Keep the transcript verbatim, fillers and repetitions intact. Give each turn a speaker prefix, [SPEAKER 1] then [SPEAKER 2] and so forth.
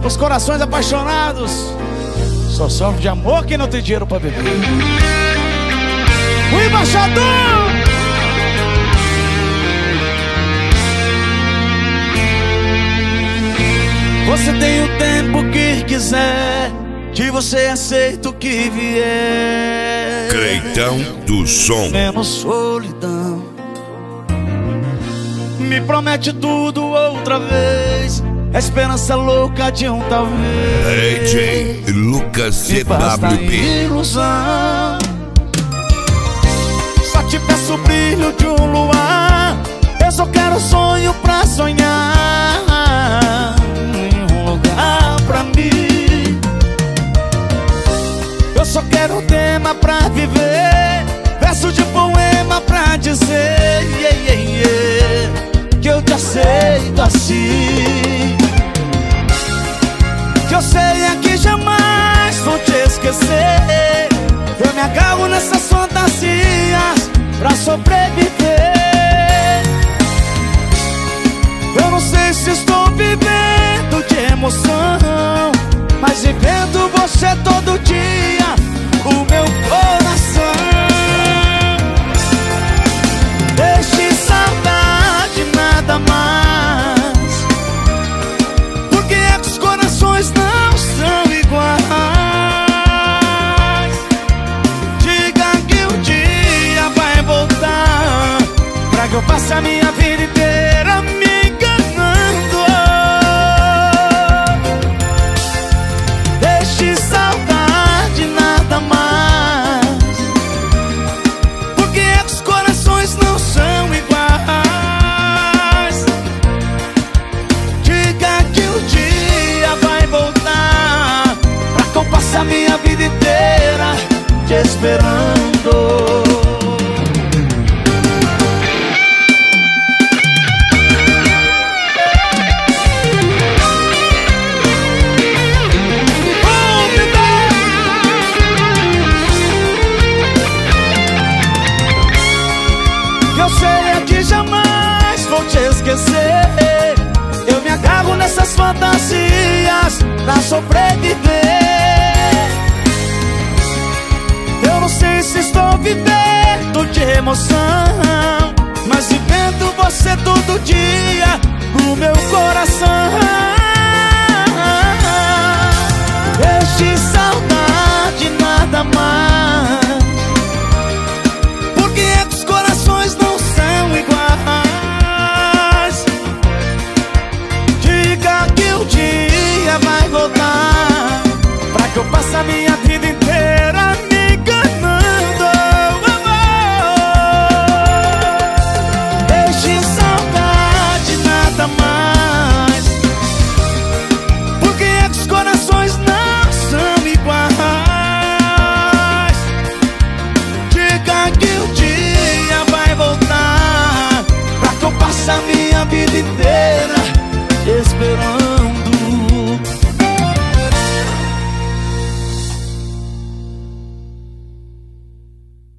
[SPEAKER 1] Os corações apaixonados só sofrem de amor quem não tem dinheiro pra beber. O embaixador! Você tem o tempo que quiser, que você aceita o que vier.
[SPEAKER 2] Creitão do som.
[SPEAKER 1] Menos solidão. Me promete tudo outra vez, a esperança louca de um talvez.
[SPEAKER 2] D J Lucas C W P.
[SPEAKER 1] Ilusão. Só te peço o brilho de um luar. Eu só quero sonho pra sonhar, em um lugar pra mim. Eu só quero um tema pra viver, verso de poema pra dizer, yeah, yeah, yeah, que eu te aceito assim. Que eu sei é que jamais vou te esquecer. Eu me agarro nessas fantasias pra sobreviver. Eu não sei se estou vivendo de emoção, mas vivendo você todo dia, o meu coração. Deixe saudade, nada mais. Por que é que os corações não são iguais? Diga que um dia vai voltar, pra que eu passe a minha vida inteira me enganando. Deixe saudade, nada mais. Por que é que os corações não são iguais? Diga que um dia vai voltar, pra que eu passe a minha vida inteira te esperando. Eu sei é que jamais vou te esquecer. Eu me agarro nessas fantasias pra sobreviver. Eu não sei se estou vivendo de emoção, mas vivendo você todo dia no meu coração. Deixe saudade, nada mais. Por que é que os corações não são iguais? Diga que um dia vai voltar, pra que eu passe a minha vida inteira me enganando. Deixe saudade, nada mais. Por que é que os corações não são iguais? Diga que um dia vai voltar, pra que eu passe a minha vida inteira te esperando.